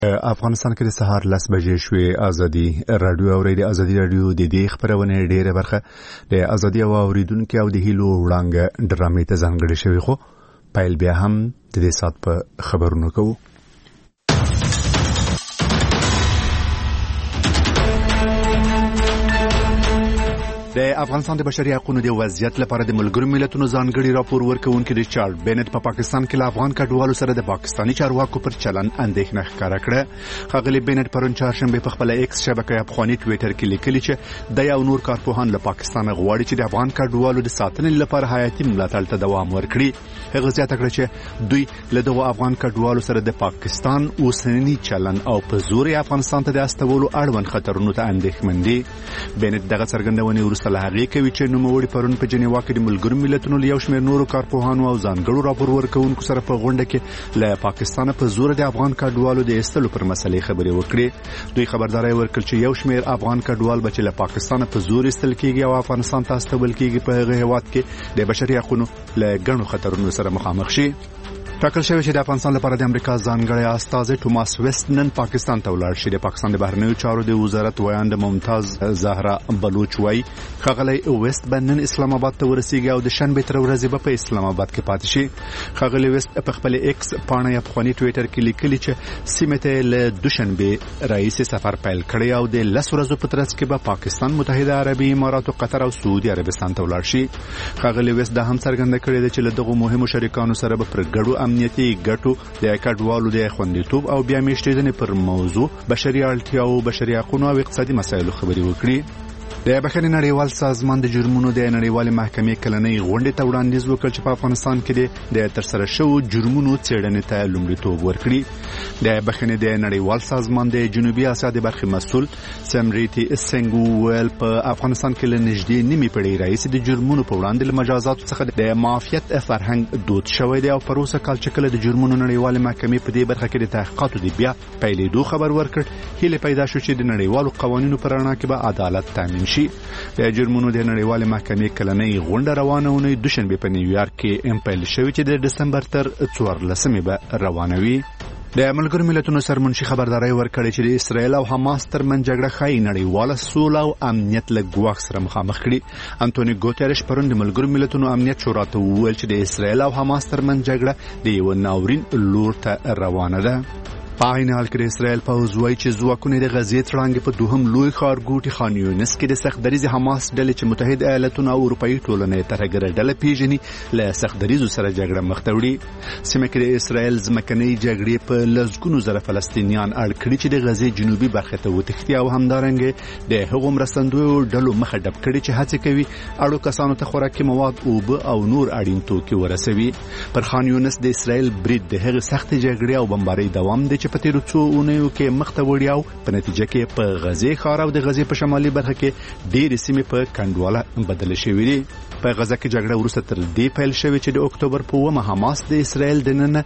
افغانستان کې د سهار 10 بجې شوې ازادي رادیو اورېدي ازادي رادیو د دې خبرونه ډېره برخه د ازادي او اوریدونکو او د هیلو وړاندې ډرامې ته ځانګړې شوې خو پایل بیا هم د دې سات په خبرونو کوو. د افغانستان د بشري حقوقو د وضعیت لپاره د ملګرو ملتونو ځانګړي راپور ورکوونکي ریچارډ بینټ په پاکستان کې له افغان کډوالو سره د پاکستاني چارواکو پر چلن اندېښنه ښکاره کړه. ښاغلي بینټ پرون چهارشنبه په خپل ایکس شبکې افغاني ټوئیټر کې لیکلي چې د یو نور کارپوهان له پاکستان غواړي چې د افغان کډوالو د ساتنې لپاره حیاتي ملاتړ ته دوام ورکړي. هغه زیاته کړه چې دوی له دغو افغان کډوالو سره د پاکستان اوسنی چلن او په زور افغانستان ته د استولو اړوند خطرونو ته اندېښمن دي. بینټ دغه څرګندونې ورسته له هغې کوي چې نوموړي پرون په جنیوا کې د ملګرو ملتونو له یو شمېر نورو کارپوهانو او ځانګړو راپور ورکوونکو سره په غونډه کې له پاکستان په زور د افغان کډوالو د ایستلو پر مسلې خبرې وکړي. دوی خبرداري ورکړه چې یو شمېر افغان کډوال به چې له پاکستان په زور ایستل کېږي او افغانستان ته استول کېږي په هغه هیواد کې د بشري حقوقو له ګڼو خطرونو سره مخامخ شي. ټاکل شوی چې د افغانستان لپاره د امریکا ځانګړی استازی ټوماس ویسټ نن پاکستان ته ولاړ شي. د پاکستان د بهرنیو چارو د وزارت ویاند ممتاز زهرا بلوچ وايي ښاغلی ویسټ به نن اسلام آباد ته ورسیږي او د شنبه تر ورځې به په اسلام آباد کې پاتې شي. ښاغلی ویسټ په خپل ایکس پاڼه افغاني ټوئیټر کې لیکلي چې سیمه ته له دوشنبه رئیس سفر پیل کړی او د 10 ورځو په ترڅ کې به پاکستان، متحده عربي امارات، قطر او سعودي عربستان ته ولاړ شي. ښاغلی ویسټ دا هم څرګنده کړې ده چې له دغو مهمو شریکانو سره به پر ګډو امنیتي ګټو د کډوالو د خوندیتوب او بیا میشتېدنې پر موضوع، بشري اړتیاو، بشري حقوقو او اقتصادي مسایلو خبرې وکړي. د بخښنې نړیوال سازمان د جرمونو د نړیوالې محکمې کلنۍ غونډې ته وړاندیز وکړ چې په افغانستان کې د ترسره شوو جرمونو څېړنې ته لومړیتوب ورکړي. د بخښنې د نړیوال سازمان د جنوبي اسیا د برخې مسؤل سمریتی سنګ ویل په افغانستان کې له نږدې نیمې پېړۍ راهیسې د جرمونو په وړاندې له مجازاتو څخه د معافیت فرهنګ دود شوی دی او پر اوسه کال چې کله د جرمونو نړیوالې محکمې په دې برخه کې د تحقیقاتو د بیا پیلېدو خبر ورکړ، هیله پیدا شو چې د نړیوالو قوانینو پر رڼا کې به عدالت تامین شي. د جرمونو د نړیوالې محکمې کلنۍ غونډه روانه اونۍ دوشنبه په نیویارک کې امپیل شوې چې د دسمبر تر 14 به روانه وي. د ملګرو ملتونو سرمنشي خبرداري ورکړې چې د اسرایل او حماس ترمنځ جګړه ښایي نړیواله سوله او امنیت له ګواښ سره مخامخ کړي. انټونی ګوتریش پرون د ملګرو ملتونو امنیت شورا ته وویل چې د اسرایل او حماس ترمنځ جګړه د یو ناورین لور ته روانه ده. په عین حال کې د اسرایل پوځ وایي چې ځواکونه د غزې تړانګې په دوهم لوی ښارګوټي خان یونس کې د سختدریز حماس ډلې چې متحده ایالاتونو او اروپایي ټولنې ترهګره ډله پیژني له سختدریزو سره جګړه مخ ته وړي. سیمه کې د اسرایل ځمکنۍ جګړې په لسګونو زره فلسطینیان اړ کړي چې د غزې جنوبي برخه ته وتښتي او همدارنګه د هغو مرستندویو ډلو مخه ډب کړي چې هڅه کوي اړو کسانو ته خوراکي مواد، اوبه او نور اړین توکي ورسوي. پر خان یونس د اسرایل برید د هغې سخت جګړې او بمبارۍ دوام دی چې په تیرو څو اونیو کې مخ ته وړي او په نتیجه کې په غزې ښار او د غزې په شمالي برخه کې ډېرې سیمې په کنډواله بدله شوې دي. په غزه کې جګړه وروسته تر دې پیل شوې چې د اکتوبر په 9 حماس د اسرایل دننه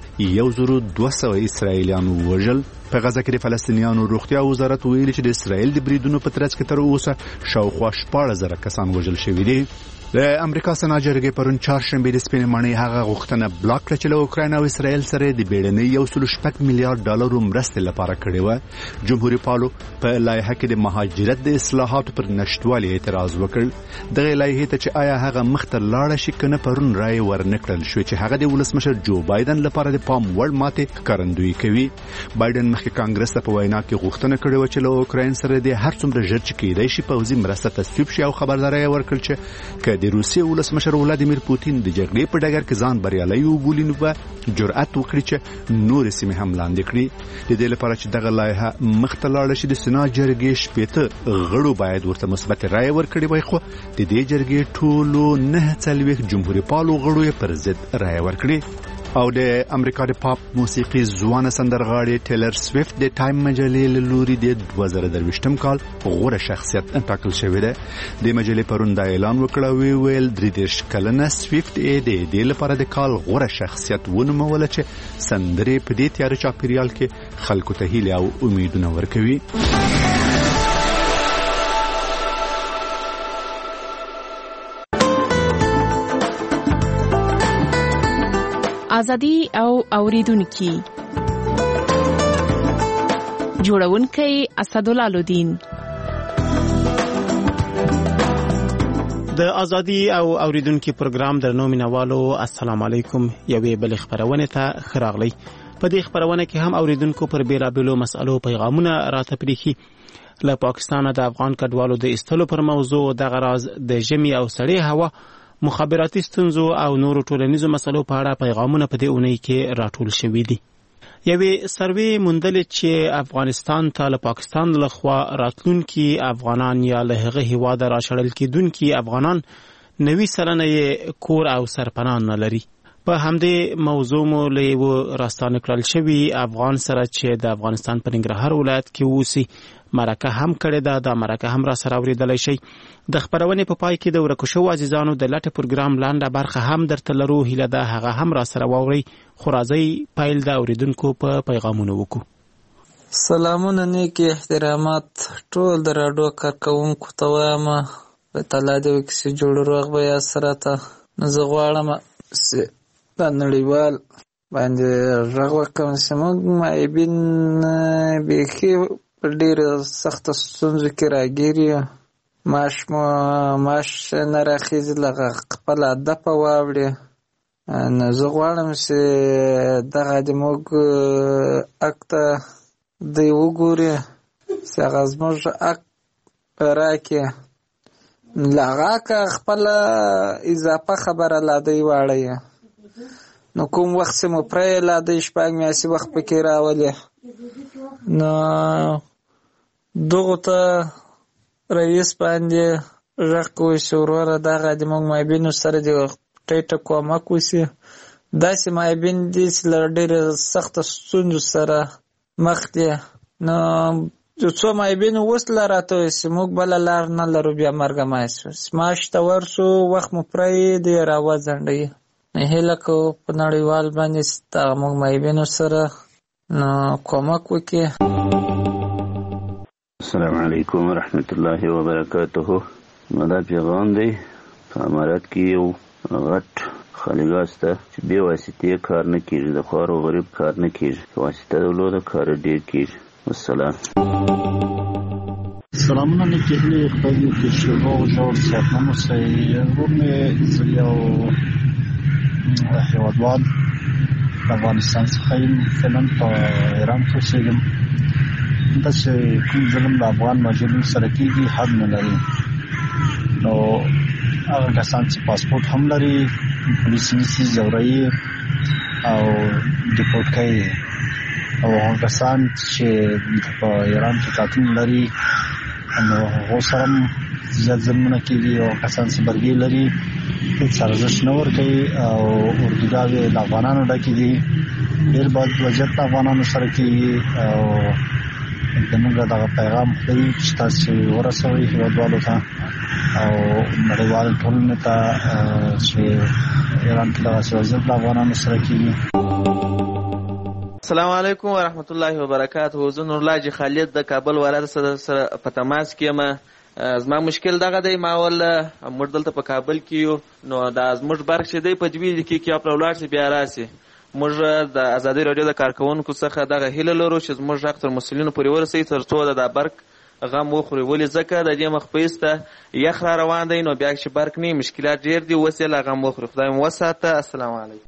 1200 اسرایلیان وژل. په غزه کې د فلسطینیانو روغتیا وزارت ویلي چې د اسرایل د بریدونو په ترڅ کې تر اوسه شاوخوا 14,000 کسان وژل شوي دي. د امریکا سنا جرګې پرون چهارشنبه د سپینې ماڼۍ هغه غوښتنه بلاک کړه چې له اوکراین او اسرایل سره د بیړنۍ 1.6 میلیارډ ډالرو مرستې لپاره کړې وه. جمهوریت پالو په لایحه کې د مهاجرت د اصلاحاتو پر نشټوالي اعتراض وکړ. دغه لایحې ته چې آیا هغه مخ ته لاړه شي کنه پرون رائے ورنکړل شو چې هغه د ولسمشر جو بایدن لپاره د پام وړ ماتې ښکارندویي کوي. بایدن مخکې کانګرس ته په وینا کې غوښتنه کړې و چې له اوکراین سره د هر څومره ژر چې کېدای شي پوځي مرسته تصویب شي او خبرداری ورکړل چې د روسیې ولسمشر ولادیمیر پوتین د جګړې په ډګر کې ځان بریالی وبولي نو به جرأت وکړي چې نور سیمې هم لاندې کړي. د دې لپاره چې دغه لایحه مخ ته لاړه شي د سنا جرګې 80 غړو باید ورته مثبت رائے ورکړي وای، خو د دې جرګې ټولو 49 جمهوریت پالو غړو یې پر ضد رائے ورکړي. او د امریکا د پاپ موسیقي ځوانه سندرغاړې ټیلر سویفت د ټایم مجلې له لوري د 2023 کال غوره شخصیت ټاکل شوې ده. د مجلې پرون دا اعلان وکړ او ویل 33 کلنه سویفت د دې لپاره د کال غوره شخصیت ونوموله چې سندرې په دې تیار چاپیریال کې خلکو ته هیله او امیدونه ورکوي. ازادي او اوریدونکو جوړونکی اسدالله لودین. د ازادي او اوریدونکو پروګرام درنو مینوالو السلام علیکم. یوې بل خبرونه ته خراغلی. په دې خبرونه کې هم اوریدونکو پر بیلابیلو مسالو پیغامونه راته پریخي. له پاکستان د افغان کډوالو د استلو پر موضوع د غراز د ژمي او سړې هوا مخابراتي ستونزو او نورو ټولنیزو مسلو په اړه پیغامونه په دې اونۍ کې راټول شوي دي. یوې سروې موندلې چې افغانستان ته له پاکستان لخوا راتلونکي افغانان یا له هغه هیواده راشړل کېدونکي افغانان 90 سلنه یې کور او سرپناه نه لري. په همدې موضوع مو له یو راستانه کړل شوی افغان سره چې د افغانستان په ننګرهار ولایت کې اوسي مرکه هم کړې ده. دا مرکه هم را سره اوریدلای شي. د خبرونې په پای کې د ورکو شو عزیزانو د لټ پروګرام لاندې برخه هم درته لرو. هیله ده هغه هم را سره واوري. خو راځي پیل د اوریدونکو په پیغامونو وکړو. سلامونه نیکی احترامات ټول د راډیو کارکونکو ته وایم. په تعالی دې وکړي جوړ روغ به یا سره ته زه غواړم د نړیوال باندې غږ وکړم چې موږ معیبین بیخي په ډېرو سخته ستونزو کې راګیر یو. معاش نه راخیږي لکه خپله دپه واوړي. نو زه غواړم چې دغه د موږ حق ته دوی وګوري چې هغه زموږ حق راکړي. له هغه حقه خپله اضافه خبره لا دوی واړوي. نو کوم وخت چې مو پرې لا دوی 6 میاشتې وخت پکې راولي. نو دغه ته رئیس باندې غږ کوي چې وروره دغه د موږ مایبینو سره د ټیټه کومک وشي. داسې مایبین دي چې له ډېرې سخته ستونزو سره مخ دي. نو یو څو مایبینو اوس لا راته وایي چې موږ بله لار نه لرو بیا مرګه معاش ته ورسو وخت مو پرېږدي راوځنډوي. نو هیله کوو په نړیوال باندې دغه موږ مایبینو سره نو کومک وکړي. السلام علیکم ورحمت الله وبرکاته. دا پیغام دی په امارات کې یو غټ خالیګاه شته چې بې واسطې کار نه کېږي. د خوار و غریب کار نه کېږي. واسطه درلوده کار ډېر کېږي. والسلام. سلامونه نیکې هیلې خدای دې وکړي چې روغ جوړ صحتمند اوسئ. ورور مې زه یو هېوادوال د افغانستان څخه یم. فعلا په ایران کې اوسېږم. دا چې کوم ظلم د افغان مهاجرینو سره کېږي حد نه لري. نو هغه کسان چې پاسپورټ هم لري پولیس نیسي ځوروي او ډیپورټ کوي. او هغه کسان چې په ایران کې قاتل لري نو هغو سره هم زیات ظلمونه کېږي. او کسان چې برګې لري هېڅ ارزښت نه ورکوي او اردوګاوې د افغانانو ډکې دي. ډېر بد وضعیت د افغانانو سره کېږي. او زموږ دغه پیغام خدای چې تاسو ورسوئ هېوادوالو ته او نړیوال ټولنې ته چې ایران کې دغسې وضعیت د افغانانو سره کېږي. السلام علیکم ورحمت الله وبرکاته. زه نورالله جي خالد د کابل ولایت سره په تماس کې یم. زما مشکل دغه دی. ما ول موږ دلته په کابل کې یو. نو دا زموږ برق چې دی په 2 دقیقې کې خپل ولاړ شي بیا راسي. موږ د ازادي رادیو د کارکونکو څخه دغه هیله لرو چې زموږ حق تر مسؤلینو پورې ورسوي تر څو د برق غم وخوري. ولې ځکه د دې مخ په ایسته یخ را روان دی. نو بیا چې برق نه مشکلات ډېر دي. اوس یې لا غم وخوري. خدای مو وساته. السلام علیکم.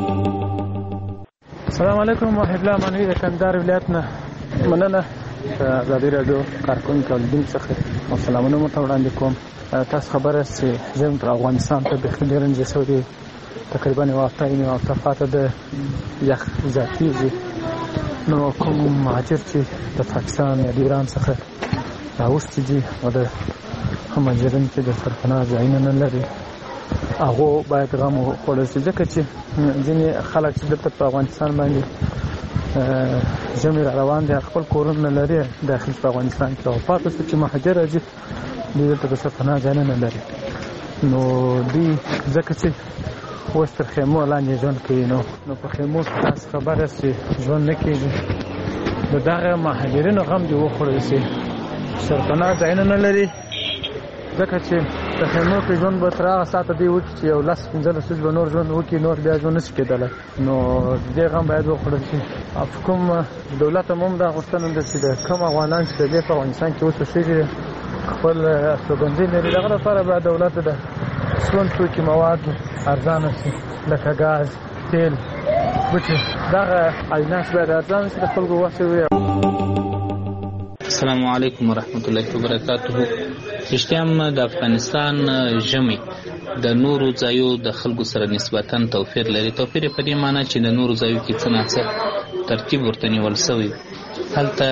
السلام علیکم. وحید الله منوي د کندهار ولایت نه مننه. ازادي رادیو کارکونکو اولیدونکو څخه سلامونه مو ته وړاندې کوم. تاسو خبره چې زم پر افغانستان ته بخیر رنځ سعودي تقریبا یو هفته فاته د یخ زیاتېږي. نو کوم مهاجر چې د پاکستان یا د ایران څخه راوستي دي او د مهاجرین چې د سرپناه ځایونه نه لري هغه باید غم وخوړل شي. ځکه چې ځینې خلک چې دلته په افغانستان باندې ژمی را روان دي خپل کورونه لري داخل په افغانستان کې او پاتې چې مهاجر راځي دوی دلته د سرپناه ځایونه نه لري. نو دوی ځکه چې اوس تر خیمو لاندې ژوند کوي. نو په خیمو کې تاسو خبره چې ژوند نه کېږي. د دغه مهاجرینو غم دې وخوړل شي. سرپناه ځایونه نه لري ځکه چې د خیمو کې ژوند به تر هغه ساعته دی وکړي چې یو 10-15 ورځې به نور ژوند وکړي، نور بیا ژوند نشي کېدلی. نو دې غم باید وخوړل شي. کوم دولت هم دا غوښتنه ده چې د کوم افغانان چې د دې په افغانستان کې اوس اوسېږي خپل استوګنځي لري، دغه لپاره باید دولت د ژوند توکي مواد ارزانه شي، لکه ګاز، تیل، بوټي، دغه اجناس باید ارزانه شي، د خلکو وس وي. السلام علیکم ورحمت الله وبرکاته. رښتیا هم د افغانستان ژمی د نورو ځایو د خلکو سره نسبتا توپیر لري. توپیر په دې معنی چې د نورو ځایو کې څه نه څه ترتیب ورته نیول سوی، هلته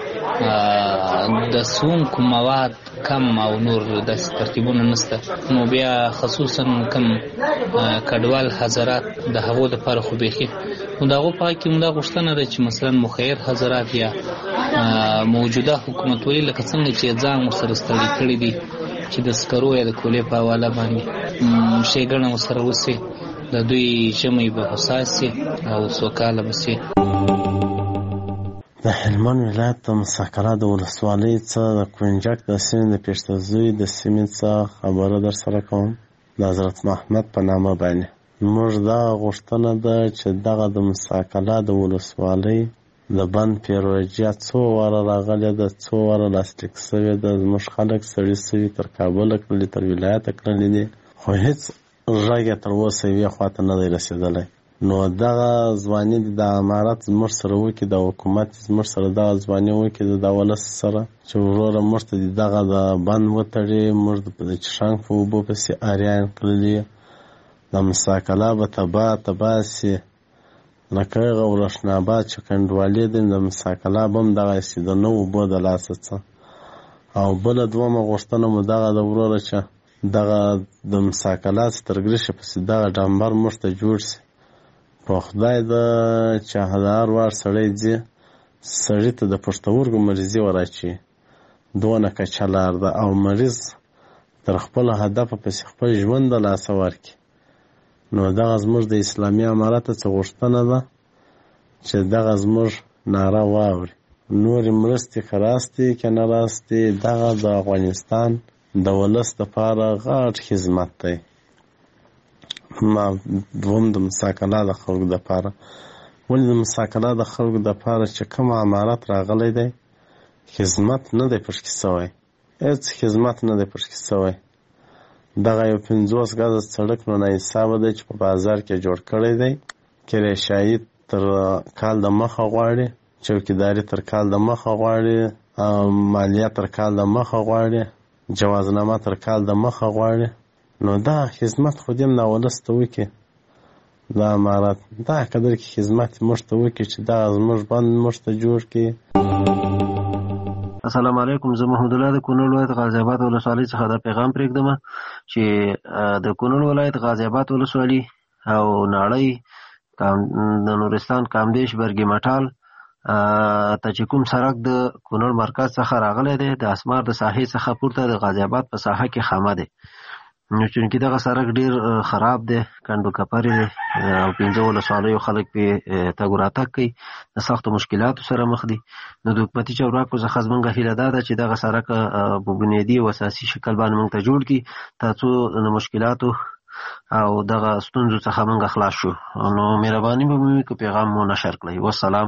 د سونکو مواد کم او نور داسې ترتیبونه نشته. نو بیا خصوصا کم کډوال حضرات د هغو دپاره خو بیخي نو د هغو په حق کې مو دا غوښتنه ده چې مثلا مخیر حضرات یا موجوده حکومتولي لکه څنګه چې ځان ورسره ستړي کړي دي چې د سکرو یا د کولې په حواله باندې ښېګڼه ورسره وسي، د دوی ژمی به هوسا سي او سوکاله به سي. د هلمند ولایت د مساکله د ولسوالۍ څخه د کونجک د سیمې د پېشتزوی د سیمې څخه خبره در سره کوم د حضرت محمد په نامه باندې. موږ دا غوښتنه ده چې دغه د مساکله د ولسوالۍ د بند پیروژه څو واره راغلې ده، څو واره لاسلیک سوې ده، زموږ خلک سړي سوي تر کابله کړلي، تر ولایته کړلي دي، خو هېڅ غږ یې تر اوسه یوې خواته نه دی رسېدلی. نو دغه ځواني د امارت زموږ سره وکړي، د حکومت زموږ سره دغه ځواني وکړي د ولس سره چې وروره موږ ته دغه د بند وتړي، موږ د چشانګ په اوبو پسې اریان کړلي، د مساکله به تباه سي، لکه هغه ورشناباد چې کنډوالې دي د مساکله به هم دغسې د نو اوبو د لاسه څه. او بله دومه غوښتنه مو دغه د وروره چې دغه د مساکله تر ګرشه پسې دغه ډامبر موږ ته جوړ سي. په خدای ده چې د هر وار سړی ځي سړي ته د پښتورګو مریضي وراچي، دونه کچه لار ده او مریض تر خپل هدفه پسې خپل ژوند د لاسه ورکړي. نو دغه زموږ د اسلامي امارت څه غوښتنه ده چې دغه زموږ ناره واوري. نورې مرستې که راستې که نه راستې، دغه د افغانستان د ولس دپاره غټ خدمت دی. ما دوم د مساکله د خلکو دپاره، ولې د مساکله د خلکو دپاره چې کوم امارت راغلی دی خدمت نه دی پشکې سوی، هېڅ خدمت نه دی پشکې سوی. دغه یو 50 ګزه سړک نو ناحسابه دی چې په بازار کې جوړ کړی دی، کرایشایي تر کال د مخه غواړي، چوکیداري تر کال د مخه غواړي، مالیه تر کال د مخه غواړي، جوازنامه تر کال د مخه غواړي. نو دا خدمت خو دې نه ولس ته وکړي، دا امارت دا قدر کې خدمت موږ ته وکړي چې دا زموږ بند موږ ته جوړ کړي. السلام علیکم. زه محمد الله د کونړ ولایت غازی آباد ولسوالۍ څخه دا پیغام پرېږدم چې د کونړ ولایت غازی آباد ولسوالۍ او ناړۍ د نورستان کامدیش برګي مټال ته چې کوم سړک د کونړ مرکز څخه راغلی دی، د اسمار د ساحې څخه پورته د غازی آباد په ساحه کې خامه دی. نو چونکې دغه سړک ډېر خراب دی، کنډو کپرې دی او 15 ولسوالیو خلک پې تګ راتګ کوي، د سختو مشکلاتو سره مخ دي. نو د حکومتي چارواکو څخه زموږ هیله دا ده چې دغه سړک په بنیادي او اساسي شکل باندې موږ ته جوړ کړي تر څو د مشکلاتو او دغه ستونزو څخه موږ خلاص شو. نو مهرباني به مو که پیغام مو نشر کړئ. والسلام.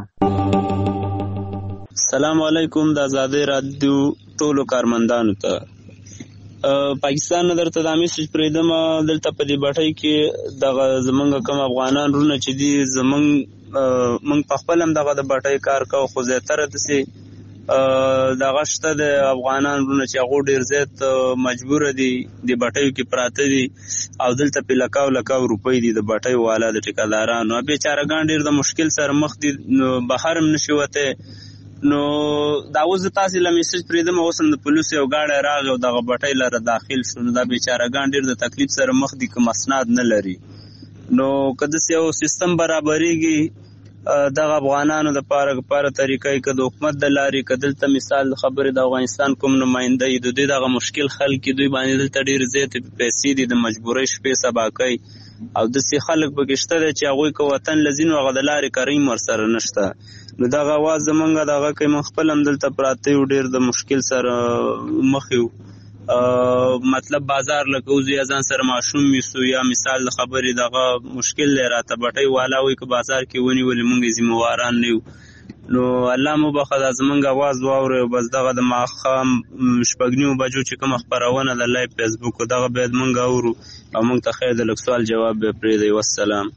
السلام علیکم. د آزادۍ رادیو ټولو کارمندانو ته پاکستان نه درته دا میسج پرېږدم، دلته په دې بټۍ کې دغه زمونږ کوم افغانان رونه چې دي موږ په خپل هم دغه د بټۍ کار کوو، خو زیاتره داسې دغه شته د افغانان رونه چې هغو ډېر زیات مجبوره دي د بټیو کې پراته دي او دلته پې لکاو روپۍ دي د بټیو والا د ټیکهدارانو. بېچارهګان ډېر د مشکل سره مخ دي، بهر هم نشي وتی. نو دا اوس د تاسې له میسج پرېږدم، اوس هم د پولیسو یو ګاډی راغی او دغه بټۍ لره داخل شو. نو دا بېچارهګان ډېر د تکلیف سره مخ دي که مسناد نه لري. نو که داسې یو سیستم برابرېږي دغه افغانانو دپاره طریقه که د حکومت د لارې که دلته مثال خبرې د افغانستان کوم نماینده یي د دوی دغه مشکل حل کړي، دوی باندې دلته ډېرې زیاتې پیسې دي د مجبورۍ شپې سبا کوي او داسې خلک پکې شته دی چې هغوی که وطن له ځي نو هغه د لارې کریم ورسره نشته. نو دغه اواز زمونږ دغه کوي، موږ خپل هم دلته پراته یو، ډېر د مشکل سره مخ یو. مطلب بازار لکه اوس یا ځان سره ماشوم میسو یا مثال د خبرې دغه مشکل دی راته بټۍ والا وایي که بازار کې ونیولې موږ ذمهواران نه یو. نو الله مو بخښه دا زمونږ اواز واورئ او بس دغه د ماښام 9:30 بجو چې کومه خپرونه ده لایف فیسبوک دغه باید موږ اورو او موږ ته خیر د لږ سوال جواب به پرېږدئ. والسلام.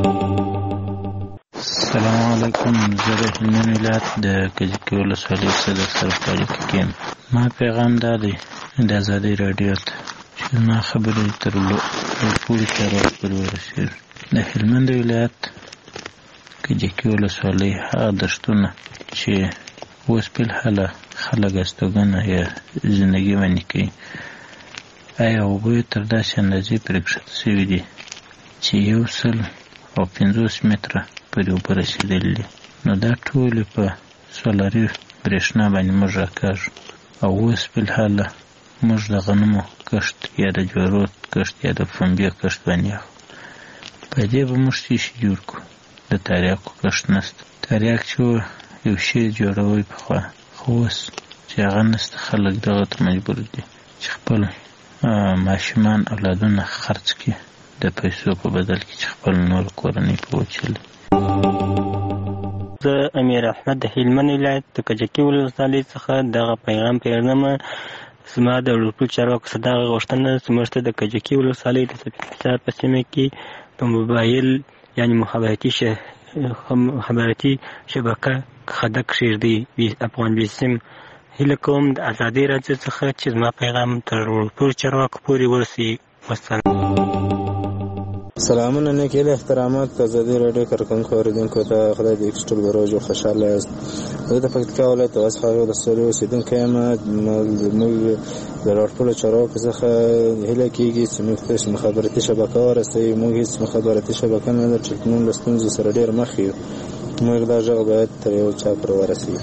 السلام علیکم. زه د هلمند ولایت د کجکي ولسوالۍ څخه درسره په اړیکه کې یم. ما پیغام دا دی د ازادۍ راډیو ته چې زما خبرې تر ټولو چارواکو پورې ورسېږي. د هلمند ولایت کجکي ولسوالۍ هغه دښتونه چې اوس فلحاله خلک استوګنه یا زندګي باندې کوي، آیا اوبه یې تر داسې اندازې پرې کښته شوي دي چې 150 متره پورې اوبه رسېدلي دي؟ نو دا ټولې په سولري برېښنا باندې موږ راکاږو او اوس فلحاله موږ د غنمو کښت یا د جوارو کښت یا د پنبې کښت باندې اخلو. په دې به موږ څه شي جوړ کړو؟ د تریاکو کښت نشته. تریاک چې یو شی جوړوي پخوا، خو اوس چې هغه نشته، خلک دغه ته مجبور دي چې خپل ماشومان اولادونه خرڅ کړي د پیسو په بدل کې چې خپل نور کورنۍ په وچلي. زه امیر احمد د هلمند ولایت د کجکي ولسوالۍ څخه دغه پیغام پیژنم. زما د ټولو چارواکو څخه دغه غوښتنه ده چې موږ ته د کجکي ولسوالۍ د سپیڅار په سیمه کې په موبایل یعنی مخابراتي شبکه خدک کښېږدي افغان بیسیم. هیله کوم د ازادۍ راډیو څخه چې زما پیغام تر ټولو چارواکو پورې ورسي. والسلام. سلامونه، نیک هیلې، احترامات ازادۍ راډیو کارکوونکو اوریدونکو ته خدای دې ټول بروج او خوشحاله یاست. زه د پکتیکا ولایت د واسخه ولسوالۍ اوسېدونکی یم. موږ د ټولو چارواکو څخه هیله کېږي چې موږ ته مخابراتي شبکه ورسوي. موږ هېڅ مخابراتي شبکه نه لرو چې موږ له ستونزو سره ډېر مخ یو. موږ دا غږ باید تر یو چا پورې ورسوي.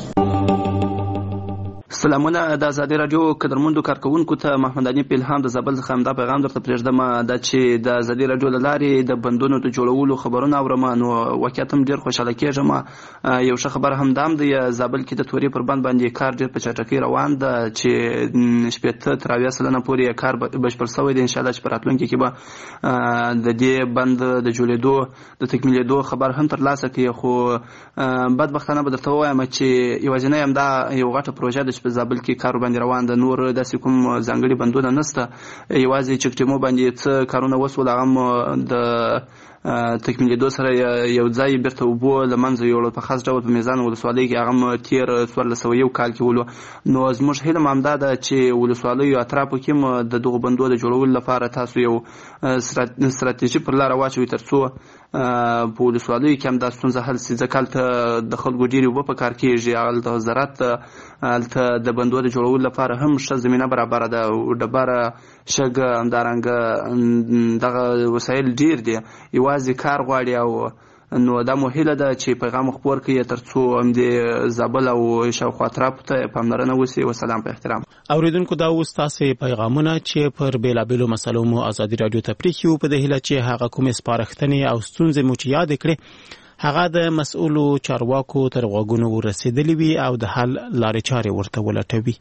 سلامونه د ازادۍ راډیو قدرمندو کارکوونکو ته محمد علي پیلهام د زابل څخه همدا پیغام درته پرېږدم دا چې د ازادۍ راډیو له لارې د بندونو د جوړولو خبرونه اورم، نو واقعیت هم ډېر خوشحاله کېږم. یو ښه خبر هم دا هم دی، زابل کې د تورې پر بند باندې کار ډېر په چټکۍ روان ده چې 80% پورې کار بشپړ شوی دی. انشاءالله چې په راتلونکي کې به د دې بند د جوړېدو د تکمیلېدو خبر هم ترلاسه کړي. خو بدبختانه به درته ووایم چې یوازینی همدا یو غټه پروژه ده چې په زابل کې کار باندې روان ده. نور داسې کوم ځانګړي بندونه نشته، یوازې چکټیمو باندې څه کارونه وسول، هغه هم د تکمیلېدو سره یو ځای بیرته اوبو له منځه یوړل په خاص ډول په میزان ولسوالۍ کې، هغه هم تېر 1401 کال کې ولو. نو زموږ هیله هم همدا ده چې ولسوالیو اطرافو کې هم د دغو بندو د جوړولو لپاره تاسو یو ستراتیژي پر لاره واچوئ تر څو په ولسوالیو کې هم دا ستونزه حل شي. ځکه هلته د خلکو ډېرې اوبه په کار کېږي، هلته زراعت، هلته د بندو د جوړولو لپاره هم ښه زمینه برابره ده، ډبره، شګه، همدارنګه دغه وسایل ډېر دي، یوازې کار غواړي. او نو دا مو هیله ده چې پیغام خپور کړي تر څو همدې زابل او شاوخوا اطرافو ته پاملرنه وشي. وسلام په احترام. اوریدونکو دا اوس تاسې پیغامونه چې پر بېلابېلو مسلو مو ازادي راډیو ته پرېښي په دې هیله چې هغه کومې سپارښتنې او ستونزې مو چې یادې کړې هغه د مسؤلو چارواکو تر غوږونو ورسېدلې وي او د حل لارې چارې ورته ولټوي.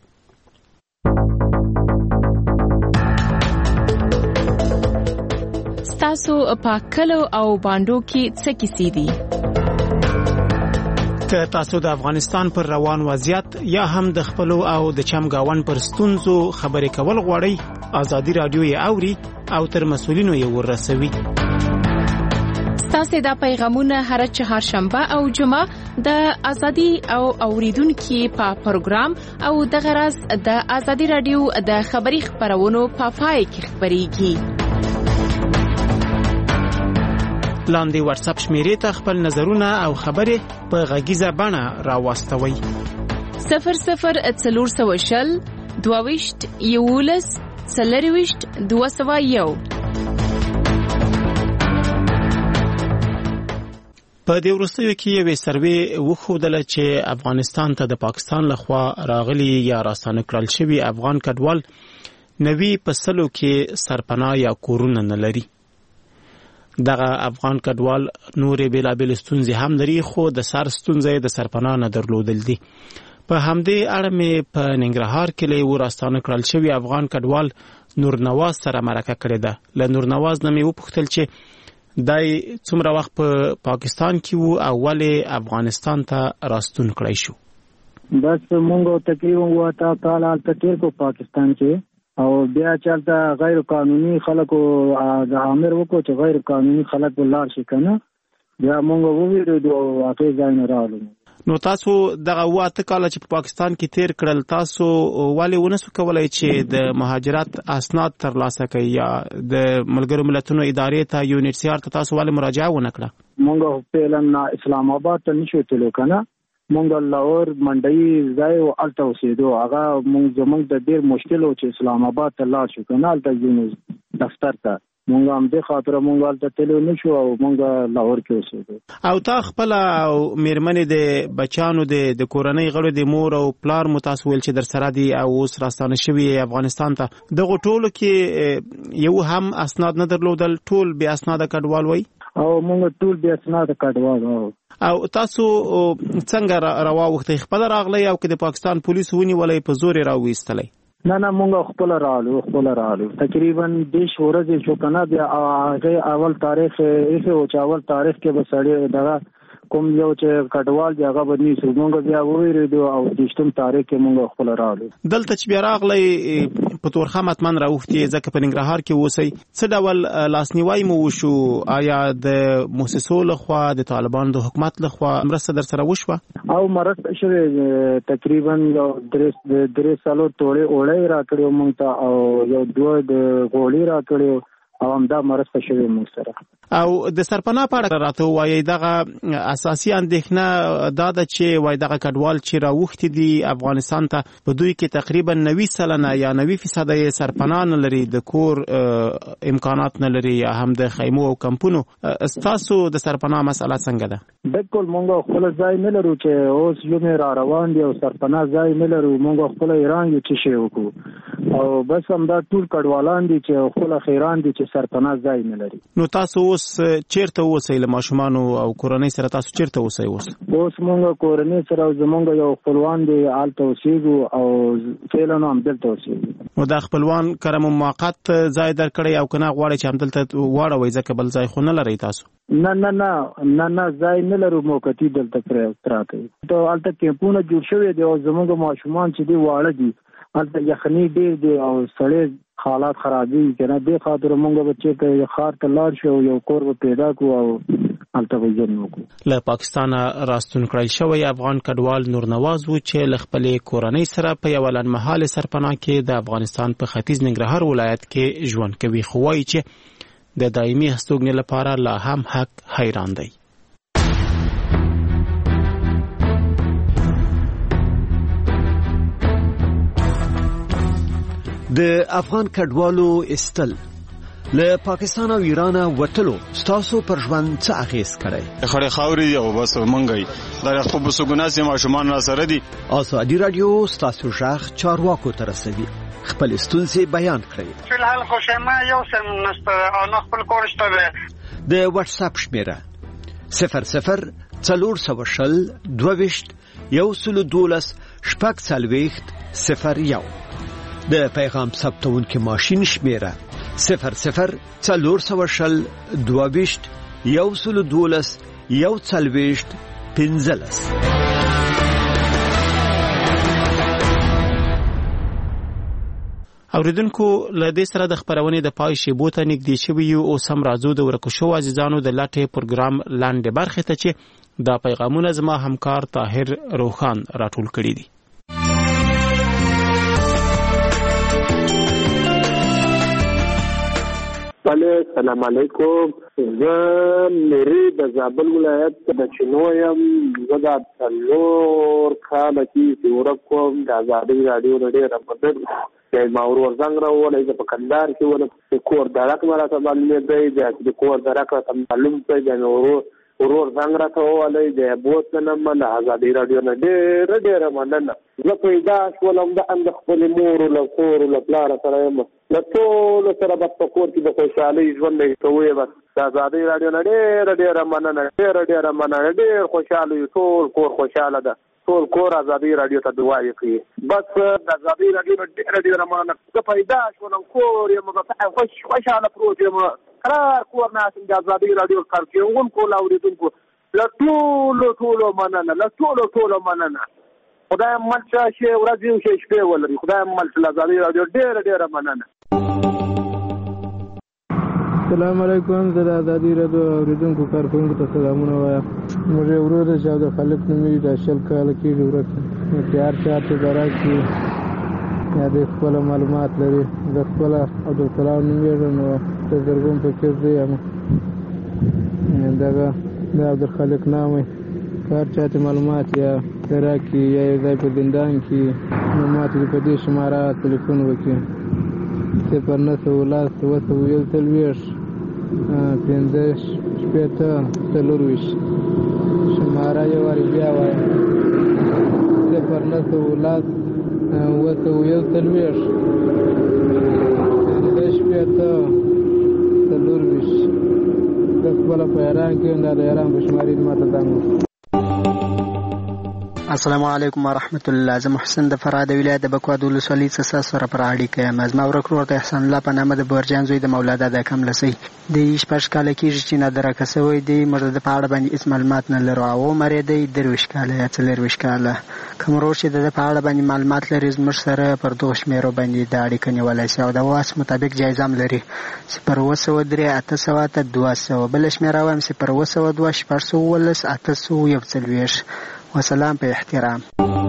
تاسو په کلو او باندو کې څه کیسې دي؟ که تاسو د افغانستان پر روان وضعیت یا هم د خپلو او د چمګاون پر ستونزو خبرې کول غواړئ، ازادي راډیو یې اوري او تر مسؤلینو یې ورسوي. ستاسو دا پیغامونه هر چهارشنبه او جمعه د ازادي او اوریدونکو په پروګرام او د غرض د ازادي راډیو د خبري خبرونو په پای کې خبريږي. لاندې واتس اپ شمیرې ته خپل نظرونه او خبرې په غږیزه بڼه راوستوئ. 0040 22 11 40 201. په دې وروستیو کې یو سروې وښودله چې افغانستان ته د پاکستان لخوا راغلي یا راستانه کړل شوي افغان کډوال 90 په سلو کې سرپناه یا کورونه نه لري. دغه افغان کډوال نورې بېلابېلې ستونزې هم لري، خو د سر ستونزه د سرپناه نه درلودل دي. په همدې اړه مې په ننګرهار کې له یو راستانه کړل شوی افغان کډوال نورنواز سره مرکه کړې ده. له نورنواز نه مې وپوښتل چې دای څومره وخت په پاکستان کې وو او ولې افغانستان ته راستون کړی شو. بس مونږ تقریبا وتا کال تیر کو پاکستان کې او بیا چلته غیر قانوني خلکو د امر وکړو چې غیر قانوني خلک ولار شي کنه بیا مونږ وویل او هغه ځای نه راغلو. نو تاسو دغه واته کال چې په پاکستان کې تیر کړل تاسو ولې ونسو کولای چې د مهاجرت اسناد ترلاسه کړئ یا د ملګرو ملتونو ادارې ته UNHCR ته تاسو ولې مراجعه ونه کړه؟ مونږ په اسلام آباد ته نشو تلو کنه مونږ لاهور منډي ځای او الته اوسېدو هغه مونږ د ډېر مشکل او چې اسلام آباد ته لاړ شو کنه الته یونیز دفتر ته مونږ هم د خاطر مونږ الته تلو نشو او مونږ لاهور کې اوسېدو. او تا خپل میرمنې د بچانو د کورنۍ غړو د مور او پلار متاسول چې در سره دي او اوس راستانه شوی افغانستان ته دغه ټولو کې یو هم اسناد نه درلودل ټول بیا اسناد کډوال وای او مونږ ټول بیا اسناد کډوال او تاسو څنګه راووختئ خپل راغلی او که د پاکستان پولیسو ونیولئ په زور راوویستلی؟ نه مونږ خپل راغلو تقریبا 10 ورځې شو کنه بیا هغه اول تاریخ یې او اول تاریخ کې به سړی دغه کوم یو چې کډوال دی هغه باندې سو مونږ بیا ویریدو او د 10 تاریخ کې مونږ خپل راغلو. دلته چې بیا راغلی په تورخم اتمن راوختي ځکه په ننګرهار کې اوسئ څه ډول لاسنیوي مو وشو؟ آیا د موسسو لخوا د طالبانو د حکومت لخوا مرسته در سره وشوه؟ او مرسته شوې تقریبا یو 3 سالو وړي راکړو مونږ ته او یو 2 د غوړي راکړو او همدا مرسته شوی موږ سره. او د سرپناه په اړه راته وایي دغه اساسي اندېښنه دا ده چې وایي دغه کډوال چې راوختي دي افغانستان ته په دوی کې تقریبا 90% یا 90% یې سرپناه نه لري د کور امکانات نه لري یا هم د خیمو او کمپونو. تاسو د سرپناه مسله څنګه ده؟ بالکل مونږ خپل ځای نه لرو چې اوس یو را روان دي او سرپناه ځای نه لرو مونږ خپل ایران یو چې شی وکړو او بس همدا ټول کډوالان دي چې خپل خیران دي چې سرپناه ځای نه لري. نو تاسو اوس چیرته اوسئ له ماشومانو او کورنۍ سره تاسو چیرته اوسئ اوس مونږ کورنۍ سره زمونږ یو خپلوان دی آلته اوسېږو او فعلا هم دلته اوسېږو. نو دا خپلوان کرم موقت ځای درکړی او کنه غواړي چې همدلته واړوي ځکه بل ځای خو نه لرئ تاسو؟ نه ځای نه لرو موقتی دلته پراته ته آلته کیمپونه جوړ شوی دی او زمونږ ماشومان چې دی واړه دي آلته یخني ډېر دی او سړی حالات خرابي کنه د خاطر مونږ بچي ته خار ته لاړ شو یو کور به پیدا کو او البته وجن وکړو. له پاکستان راستون کړل شوی افغان کډوال نورنواز و چې ل خپل کورنۍ سره په یو لنمحال سرپناه کې د افغانستان په ختیځ ننګرهار ولایت کې ژوند کوي خو وايي چې د دایمي هستوګنې لپاره لا هم حق حیران دی. د افغان کډوالو استل له پاکستان او ایران وټلو ستاسو پر ژوند څه اغیز کړی؟ خړې خاوري او بس منګي دا خو په سګوناسي ماشومان را سره دي. ازادي رادیو ستاسو ژغ چارواکو ته رسوي خپل ستونزې بیان کړئ. فلحال خو شمه یو سم نسته او خپل کورشته ده. د واتس اپ شمیره 00 420 22 112 شپږ څلوېښت 01 د پیغام ثبتون کې ماشین شمیره 00 420 22 112 140 15. اوریدونکو له دې سره د خبرونې د پای شیبو ته نږدې شوي یو او سم راځو د ورکو شو عزیزانو د لاټې پروګرام لاندې برخه ته چې دا پیغامونه زما همکار طاهر روخان راټول کړي دي. السلام علیکم. زه مری د زابل ولایت د چنویم زه د څلور کاله کې ورکوم د آزادي رادیو د ډېر مدد د ماور زنګ راولې د پکندار کې ول کور درک مراته باندې د کور درک معلوم ته د ورور زنګ راته ولې د بوتنه من آزادي رادیو نه ډېر مننه. زه پیدا شولم د اند خپل مور له کور له پلار سره له ټول سره په کور کې د خوشحالي ژوند کوي. بس د آزادي رادیو نه ډېر مننه ډېر خوشاله یو ټول کور خوشاله ده ټول کور ازادي رادیو ته دعا وکړي. بس د ازادي رادیو ډېره مننه. زه پیدا شوم کور یم خوشحاله پروت یم قرار کور ناسم د ازادي رادیو کارکوونکو لاوریدونکو له ټولو مننه. خدای مل شي ورځ یو شي شپې ولري. خدای مل شي ازادي رادیو ډېره مننه. السلام علیکم. زه د ازادي رادیو اوریدونکو کارکوونکو ته سلامونه وایم. موږ یو ورور چې د خالق نومېږي د 20 کاله کېږي ورک نو چې هر چا ته به راشي یا د خپله معلومات لري. زه خپله عبدالسلام نومېږم نو د زرګون فقیر زوی یم. دغه د عبدالخالق نام هر چا ته معلومات یا راکړي یا یو ځای په زندان کې نو ما ته په دې شماره تلیفون وکړي 019 شماره یو وارې بیا وایم 019 د خپله په ایران کې دا د ایران په شمارې ما ته زنګ. السلام علیکم ورحمت الله. زه محسن د فراه د ولایت د بکواد ولسوالۍ څخه سره پر اړیکه یم. زما ورک ورور د احسان الله په نامه د بورجان زوی د مولا دادا کملسۍ د 16 کاله کېږي چې نادرکه سوی دی. موږ د په اړه باندې هېڅ معلومات نه لرو. او عمر یې دی 23 کاله یا 24 کاله. کوم ورور چې د په اړه باندې معلومات لري زموږ سره پر دغو شمېرو باندې د اړیکه نیولی شي او د واس مطابق جایزه هم لري 0 803 200. بله شمېره وایم 0 200 811 وسلام په احترام.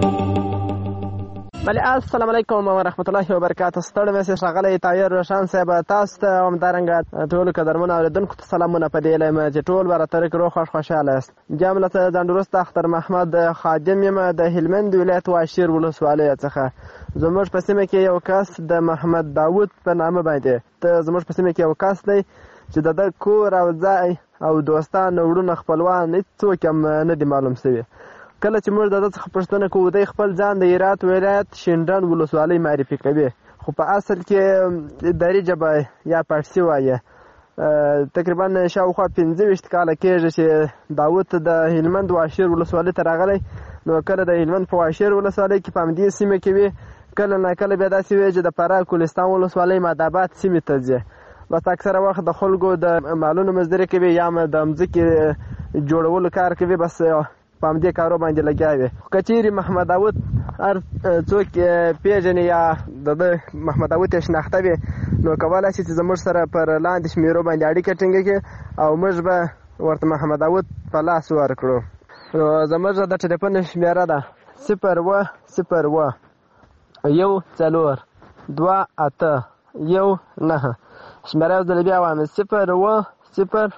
بله السلام علیکم ورحمت الله وبرکاته. ستړی مې سې ښاغلی طاهر روشن صاحب تاسو ته همدارنګه ټولو قدرمنو اورېدونکو ته سلامونه په دې هیله یم چې ټول به راته روغ خوشحاله یاست. جام له ځان وروسته اختر محمد خادم یم د هلمند ولایت واشیر ولسوالۍ څخه. زموږ په سیمه کې یو کس د محمد داود په نامه باندې ته زموږ په سیمه کې یو کس دی چې د ده کور او ځای او دوستان وروڼه خپلوان هېڅوک هم نه دي معلوم شوي. کله چې موږ د ده څخه پوښتنه کوو دی خپل ځان د هرات ولایت شینډن ولسوالۍ معرفي کوي خو په اصل کې دري ژبه یا پارسي وایي. تقریبا شاوخوا 25 کاله کېږي چې داود د هلمند واشیر ولسوالۍ ته راغلی. نو کله د هلمند په واشیر ولسوالۍ کې په همدې سیمه کې وي کله ناکله بیا داسې وي چې د فراه کولستان ولسوالۍ ماداباد سیمې ته ځي. بس اکثره وخت د خلکو د مالونو مزدوري کوي یا د مځکې جوړولو کار کوي. بس په همدې کارو باندې لګیا وي. که چیرې محمد داود هر څوک پیژني یا د ده محمد داود یې شناخته وي نو کولی شي چې زموږ سره پر لاندې شمېرو باندې اړیکه ټینګه کړي او موږ به ورته محمد داود په لاس ورکړو. نو زموږ د ټلیفون شمېره ده 0 0 1 4 2 8 1 9. شمېره یو ځل بیا وایم 0 0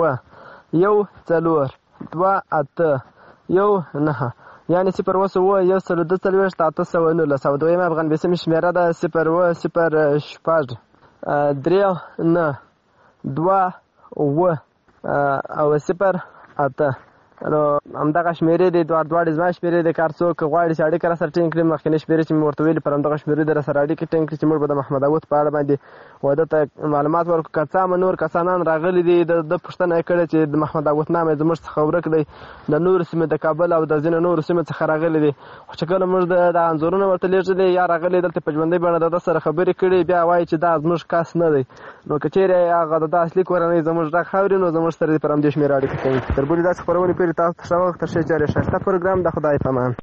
1 4 2 8 1 9 یعنې 0 1 2 819. او دویمه افغان شمېره ده 0 0 6 3 9 2 و او 0 8. نو همدغه شمېرې دي دواړې زما شمېرې دي. کار څوک غواړي چې اړیکه راسره ټینګ کړي مخکینۍ شمېرې چې مې ورته ویلي پر همدغه شمېرې دي راسره اړیکې ټینګ کړي چې موږ به د محمد داود په اړه باندې واده ته معلومات ورکړو. که څه هم نور کسانان راغلي دي د پوښتنه یې کړې چې د محمد داود نام یې زموږ څخه ورک دی د نورو سیمې د کابل او د ځینو نورو سیمو څخه راغلي دي. خو چې کله موږ د انځورونه ورته لیږلي یا راغلي دلته په ژوندۍ بڼه د ده سره خبرې کړي بیا وایي چې دا زموږ کس نه دی. نو که چیرې هغه د ده اصلي کورنۍ زموږ غږ اوري نو زموږ سره پر همدې شمېره اړیکه کوي. تر بلې داسې خپرونې پورې تاسو ته ښه وخت تر ښې چارې ښایسته پروګرام د خدای په امان.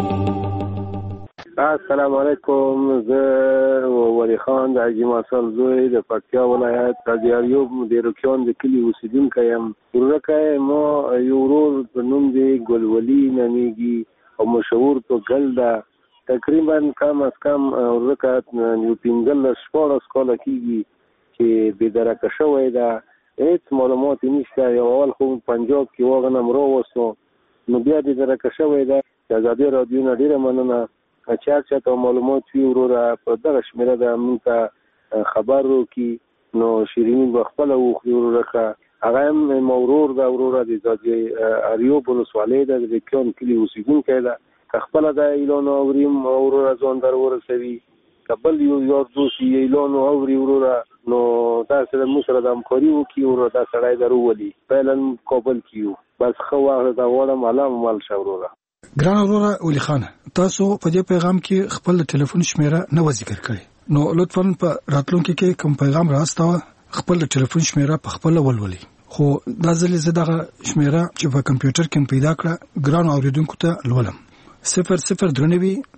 السلام علیکم. زه ولی خان د حاجي ماسل زوی د پکتیا ولایت د دیاریوب د روکیان د کلي اوسیدونکی یم. ورکه ما یو ورور په نوم دی ګلولي نومیږي او مشهور په ګل ده. تقریبا کم از کم ورکه یو 15 کاله کېږي چې بېدرکه شوی ده. هېڅ معلومات نشته. یو اول خو پنجاب کې واغنم راوستو نو بیا بېدرکه شوی ده. د ازادي رادیو نه ډېره مننه. چې هر چاته معلومات وي وروره په دغه شمېره ده موږ ته خبر وکړي نو شیریني به خپله وخوري وروره. هغه هم زما ورور ده وروره د اریوب ولسوالۍ ده د ریکیان کلي اوسېدونکی ده. که خپله دا اعلان اوریم وروره ځان در ورسوي که بل یو یار دوست یې اعلان اوري وروره نو دا سره موږ سره د همکاري وکړي وروره دا سړی در وولي. فعلا کابل کې یو. بس ښه وخت دا غواړم الله مو مل شه وروره. ګران وروره ولی خان تاسو په دې پیغام کې خپل ټلیفون شمیره نه ذکر کړئ نو لطفاً په راتلونکي کې کوم پیغام راستاوه خپل ټلیفون شمیره په خپل ولولي خو دا ځلې زه دغه شمیره چې په کمپیوټر کې پیدا کړه ګران اوریدونکو ته لولم 0093